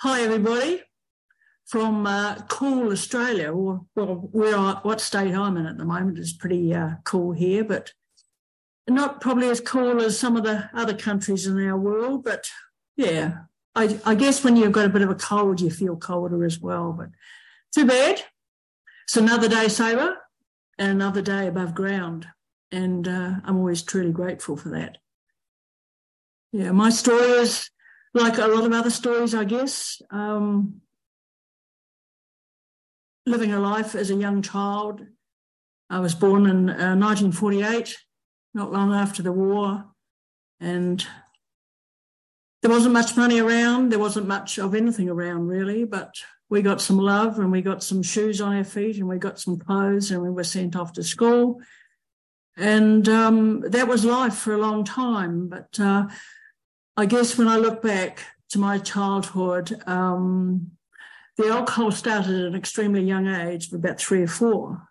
Hi, everybody, from cool Australia, or what state I'm in at the moment is pretty cool here, but not probably as cool as some of the other countries in our world. But yeah, I guess when you've got a bit of a cold, you feel colder as well. But too bad. It's another day saver and another day above ground, and I'm always truly grateful for that. Yeah, my story is like a lot of other stories, I guess. Living a life as a young child. I was born in 1948, not long after the war, and there wasn't much money around. There wasn't much of anything around, really, but we got some love and we got some shoes on our feet and we got some clothes and we were sent off to school. And that was life for a long time. But I guess when I look back to my childhood, the alcohol started at an extremely young age, about 3 or 4.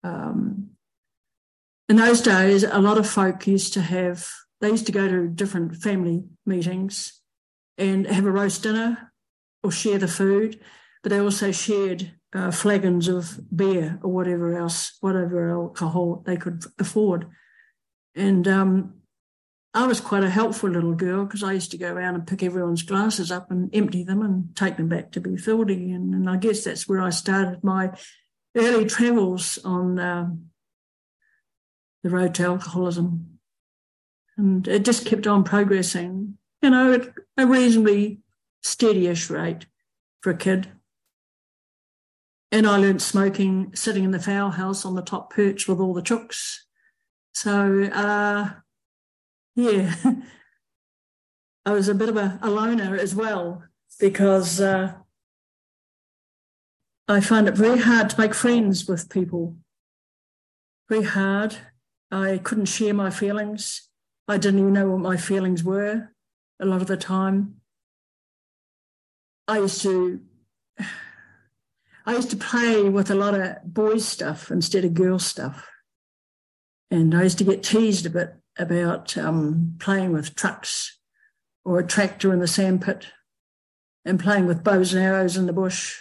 In those days, a lot of folk used to go to different family meetings and have a roast dinner or share the food, but they also shared flagons of beer or whatever alcohol they could afford. And I was quite a helpful little girl because I used to go around and pick everyone's glasses up and empty them and take them back to be filled again. And I guess that's where I started my early travels on the road to alcoholism. And it just kept on progressing, at a reasonably steady-ish rate for a kid. And I learned smoking sitting in the fowl house on the top perch with all the chooks. So, yeah, I was a bit of a loner as well because I find it very hard to make friends with people. Very hard. I couldn't share my feelings. I didn't even know what my feelings were a lot of the time. I used to play with a lot of boys' stuff instead of girls' stuff. And I used to get teased a bit about playing with trucks or a tractor in the sandpit and playing with bows and arrows in the bush.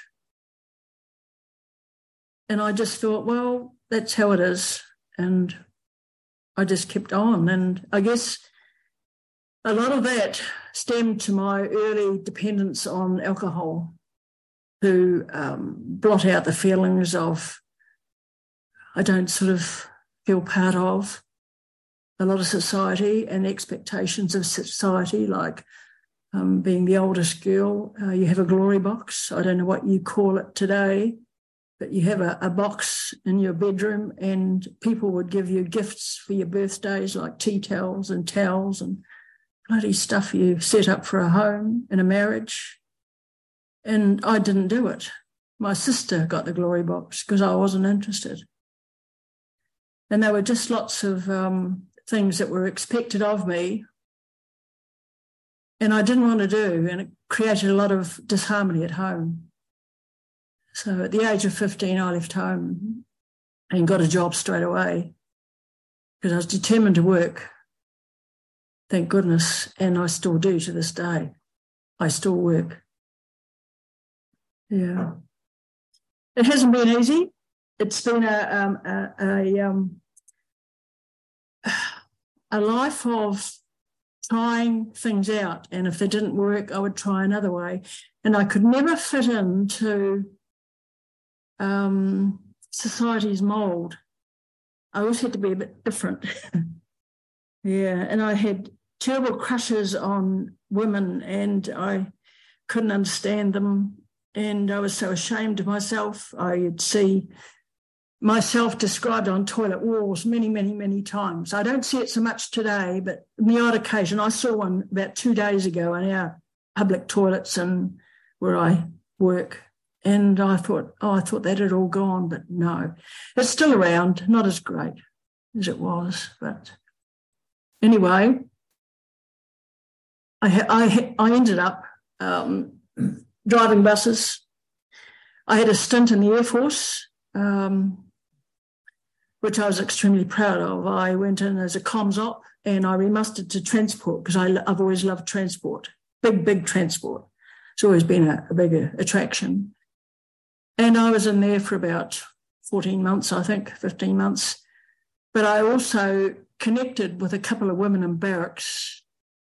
And I just thought, well, that's how it is. And I just kept on. And I guess a lot of that stemmed to my early dependence on alcohol to blot out the feelings of I don't sort of feel part of a lot of society and expectations of society, like being the oldest girl. You have a glory box. I don't know what you call it today, but you have a box in your bedroom and people would give you gifts for your birthdays, like tea towels and bloody stuff you set up for a home and a marriage. And I didn't do it. My sister got the glory box because I wasn't interested. And there were just lots of things that were expected of me and I didn't want to do, and it created a lot of disharmony at home. So at the age of 15, I left home and got a job straight away because I was determined to work, thank goodness, and I still do to this day. I still work. Yeah. It hasn't been easy. It's been a life of trying things out, and if they didn't work, I would try another way. And I could never fit into society's mould. I always had to be a bit different. Yeah, and I had terrible crushes on women, and I couldn't understand them, and I was so ashamed of myself. I'd see myself described on toilet walls many, many, many times. I don't see it so much today, but on the odd occasion, I saw one about 2 days ago in our public toilets and where I work. And I thought that had all gone, but no. It's still around, not as great as it was. But anyway, I ended up driving buses. I had a stint in the Air Force, which I was extremely proud of. I went in as a comms op and I remustered to transport because I've always loved transport, big transport. It's always been a bigger attraction. And I was in there for about 14 months, I think, 15 months. But I also connected with a couple of women in barracks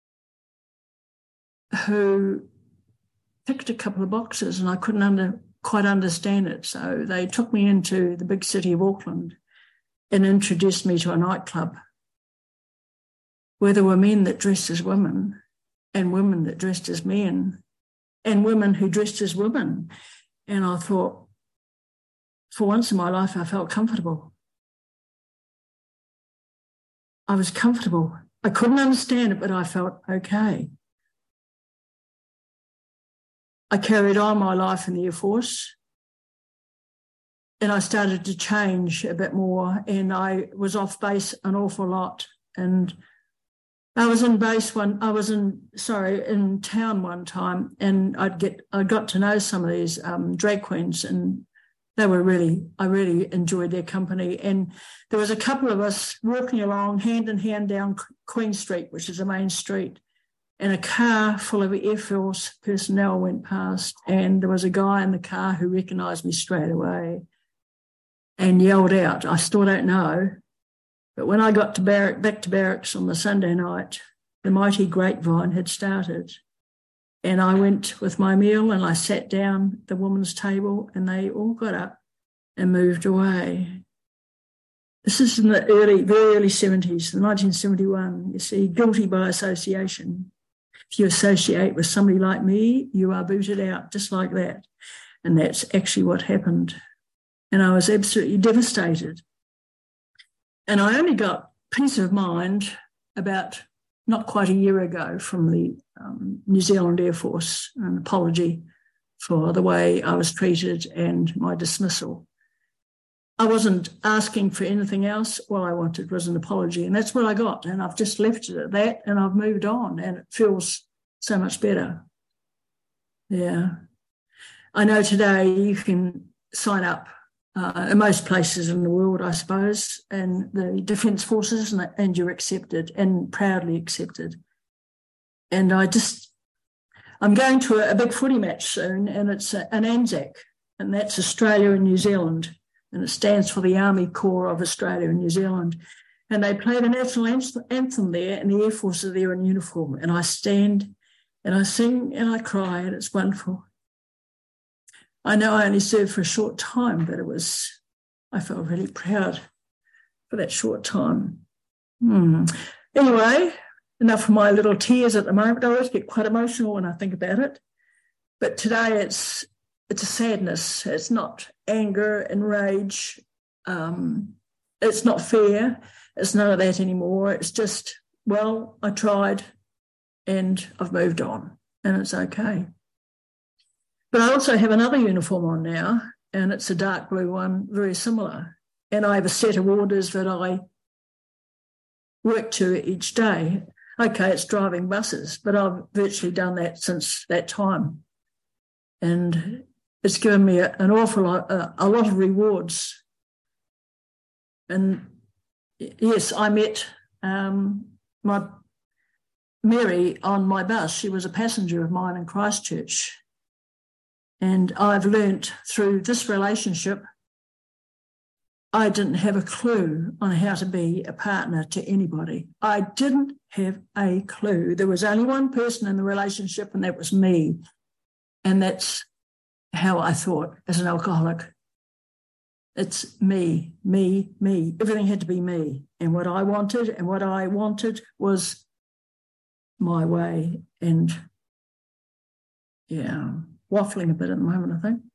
who ticked a couple of boxes, and I couldn't quite understand it. So they took me into the big city of Auckland and introduced me to a nightclub where there were men that dressed as women and women that dressed as men and women who dressed as women. And I thought, for once in my life, I felt comfortable. I was comfortable. I couldn't understand it, but I felt okay. I carried on my life in the Air Force, and I started to change a bit more, and I was off base an awful lot. And I was in town one time, and I got to know some of these drag queens, and I really enjoyed their company. And there was a couple of us walking along hand in hand down Queen Street, which is the main street, and a car full of Air Force personnel went past, and there was a guy in the car who recognised me straight away and yelled out. I still don't know, but when I got to back to barracks on the Sunday night, the mighty grapevine had started, and I went with my meal and I sat down at the women's table, and they all got up and moved away. This is in the very early 70s, 1971. You see, guilty by association. If you associate with somebody like me, you are booted out just like that. And that's actually what happened. And I was absolutely devastated. And I only got peace of mind about not quite a year ago from the New Zealand Air Force, an apology for the way I was treated and my dismissal. I wasn't asking for anything else. All I wanted was an apology, and that's what I got. And I've just left it at that, and I've moved on, and it feels so much better. Yeah. I know today you can sign up in most places in the world, I suppose, and the Defence Forces, and you're accepted, and proudly accepted. And I'm going to a big footy match soon, and it's an Anzac, and that's Australia and New Zealand. And it stands for the Army Corps of Australia and New Zealand. And they play the national anthem there, and the Air Force are there in uniform. And I stand and I sing and I cry, and it's wonderful. I know I only served for a short time, but I felt really proud for that short time. Anyway, enough of my little tears at the moment. I always get quite emotional when I think about it. But today it's a sadness. It's not anger and rage. It's not fear. It's none of that anymore. It's just, well, I tried and I've moved on, and it's okay. But I also have another uniform on now, and it's a dark blue one, very similar. And I have a set of orders that I work to each day. Okay, it's driving buses, but I've virtually done that since that time. And it's given me an awful lot, a lot of rewards. And yes, I met my Mary on my bus. She was a passenger of mine in Christchurch. And I've learnt through this relationship, I didn't have a clue on how to be a partner to anybody. I didn't have a clue. There was only one person in the relationship, and that was me. And that's how I thought as an alcoholic. It's me, me, me. Everything had to be me. And what I wanted was my way. And yeah, waffling a bit at the moment, I think.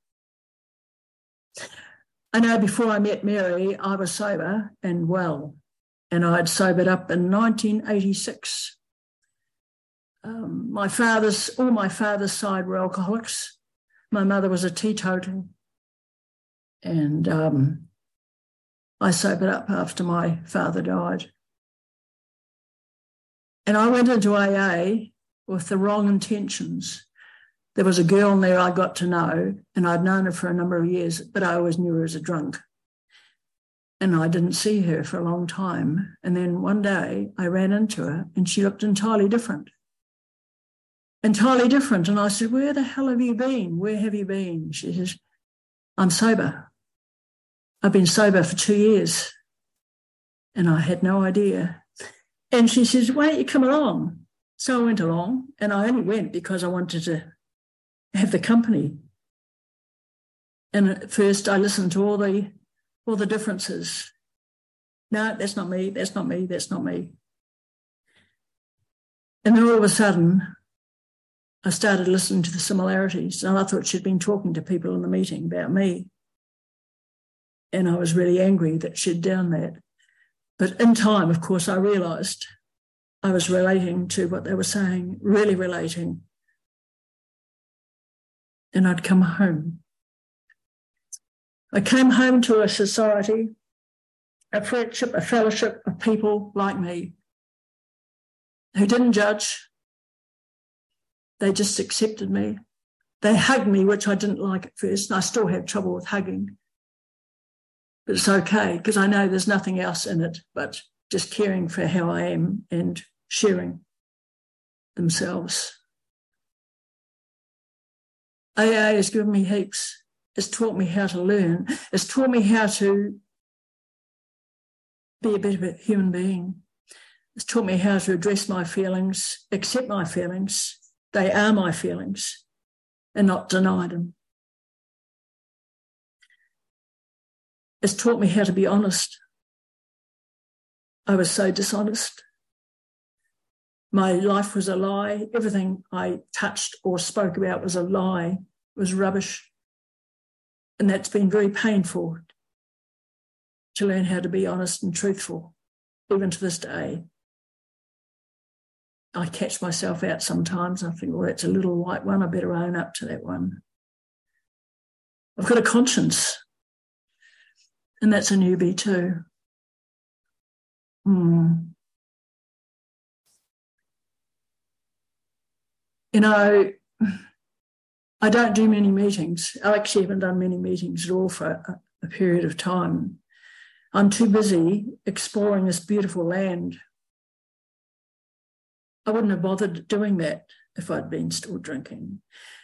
I know before I met Mary, I was sober and well, and I'd sobered up in 1986. All my father's side were alcoholics. My mother was a teetotal, and I sobered up after my father died. And I went into AA with the wrong intentions. There was a girl in there I got to know, and I'd known her for a number of years, but I always knew her as a drunk. And I didn't see her for a long time. And then one day I ran into her, and she looked entirely different. entirely different. And I said, where the hell have you been? Where have you been? She says, I'm sober. I've been sober for 2 years. And I had no idea. And she says, why don't you come along? So I went along, and I only went because I wanted to have the company. And at first I listened to all the differences. No, that's not me, that's not me, that's not me. And then all of a sudden, I started listening to the similarities, and I thought she'd been talking to people in the meeting about me. And I was really angry that she'd done that. But in time, of course, I realised I was relating to what they were saying, really relating. And I'd come home. I came home to a society, a friendship, a fellowship of people like me who didn't judge. They just accepted me. They hugged me, which I didn't like at first, and I still have trouble with hugging. But it's okay, because I know there's nothing else in it but just caring for how I am and sharing themselves. AA has given me heaps. It's taught me how to learn. It's taught me how to be a better human being. It's taught me how to address my feelings, accept my feelings. They are my feelings, and not deny them. It's taught me how to be honest. I was so dishonest. My life was a lie. Everything I touched or spoke about was a lie, was rubbish. And that's been very painful to learn how to be honest and truthful, even to this day. I catch myself out sometimes. I think, well, that's a little white one. I better own up to that one. I've got a conscience, and that's a newbie too. You know, I don't do many meetings. I actually haven't done many meetings at all for a period of time. I'm too busy exploring this beautiful land. I wouldn't have bothered doing that if I'd been still drinking.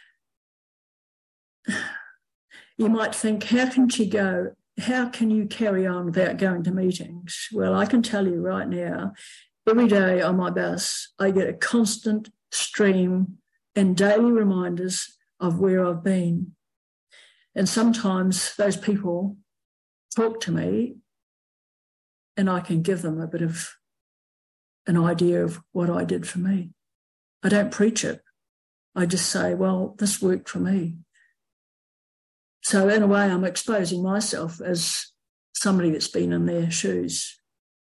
You might think, how can she go? How can you carry on without going to meetings? Well, I can tell you right now, every day on my bus, I get a constant stream and daily reminders of where I've been. And sometimes those people talk to me and I can give them a bit of an idea of what I did for me. I don't preach it. I just say, well, this worked for me. So in a way, I'm exposing myself as somebody that's been in their shoes.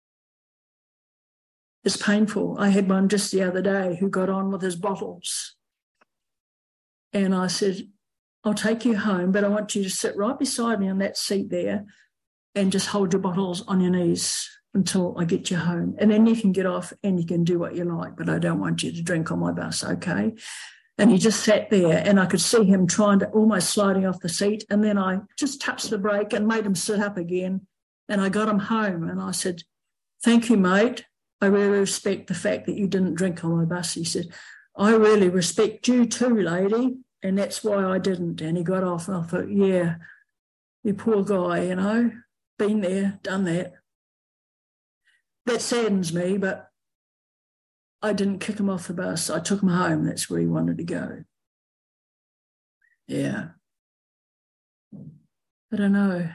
It's painful. I had one just the other day who got on with his bottles. And I said, I'll take you home, but I want you to sit right beside me on that seat there and just hold your bottles on your knees until I get you home. And then you can get off and you can do what you like, but I don't want you to drink on my bus, okay? And he just sat there and I could see him trying to almost sliding off the seat. And then I just touched the brake and made him sit up again. And I got him home and I said, thank you, mate. I really respect the fact that you didn't drink on my bus. He said, I really respect you too, lady. And that's why I didn't. And he got off and I thought, yeah, you poor guy, you know, been there, done that. That saddens me, but I didn't kick him off the bus. I took him home. That's where he wanted to go. Yeah. I don't know.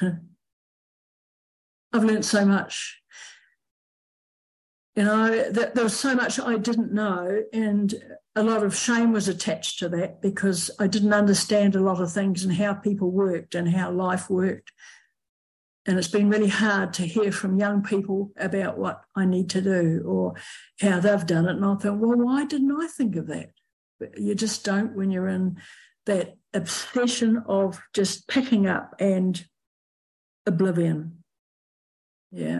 I've learned so much. You know, there was so much I didn't know, and a lot of shame was attached to that because I didn't understand a lot of things and how people worked and how life worked. And it's been really hard to hear from young people about what I need to do or how they've done it. And I thought, well, why didn't I think of that? But you just don't when you're in that obsession of just picking up and oblivion. Yeah.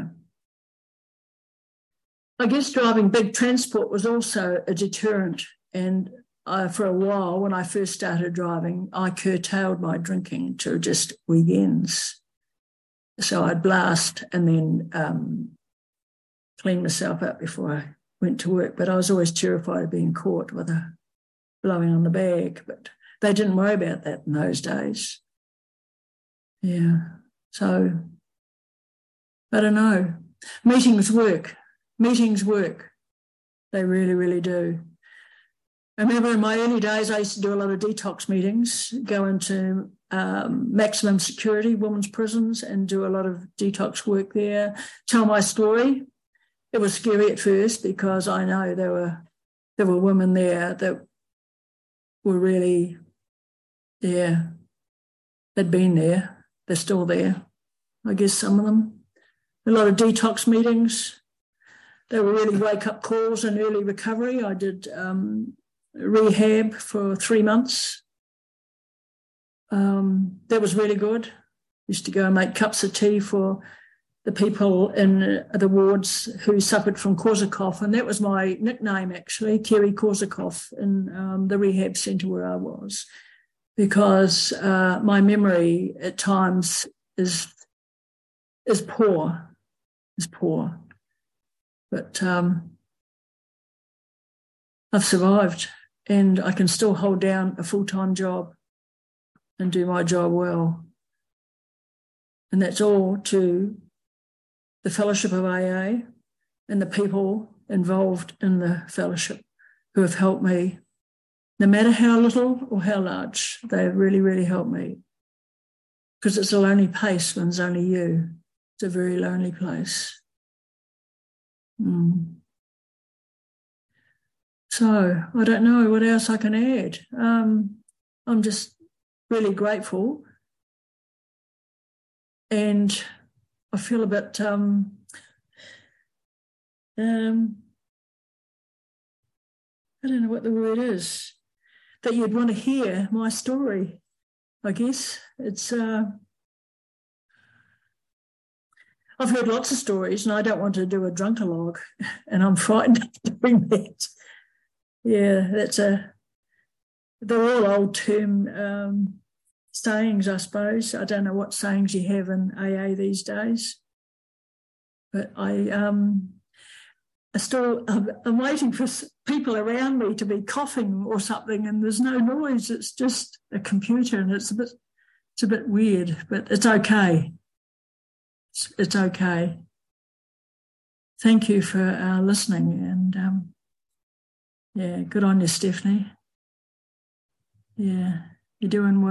I guess driving big transport was also a deterrent. And for a while, when I first started driving, I curtailed my drinking to just weekends. So I'd blast and then clean myself up before I went to work. But I was always terrified of being caught with a blowing on the bag, but they didn't worry about that in those days. Yeah. So, I don't know. Meetings work. Meetings work. They really, really do. I remember in my early days, I used to do a lot of detox meetings, go into maximum security women's prisons and do a lot of detox work there, tell my story. It was scary at first because I know there were women there that were really, they'd been there. They're still there, I guess, some of them. A lot of detox meetings. They were really wake-up calls and early recovery. I did rehab for 3 months. That was really good. Used to go and make cups of tea for the people in the wards who suffered from Korsakoff, and that was my nickname, actually, Kerry Korsakoff, in the rehab centre where I was, because my memory at times is poor, but I've survived, and I can still hold down a full-time job and do my job well. And that's all to the Fellowship of AA and the people involved in the fellowship who have helped me, no matter how little or how large. They've really, really helped me, because it's a lonely place when it's only you. It's a very lonely place. So I don't know what else I can add. I'm just really grateful, and I feel a bit I don't know what the word is, that you'd want to hear my story. I guess it's I've heard lots of stories, and I don't want to do a drunkalog, and I'm frightened of doing that. Yeah, they're all old term sayings, I suppose. I don't know what sayings you have in AA these days, but I'm waiting for people around me to be coughing or something, and there's no noise. It's just a computer, and it's a bit weird, but it's okay. It's okay. Thank you for listening, and good on you, Stephanie. Yeah, you're doing well.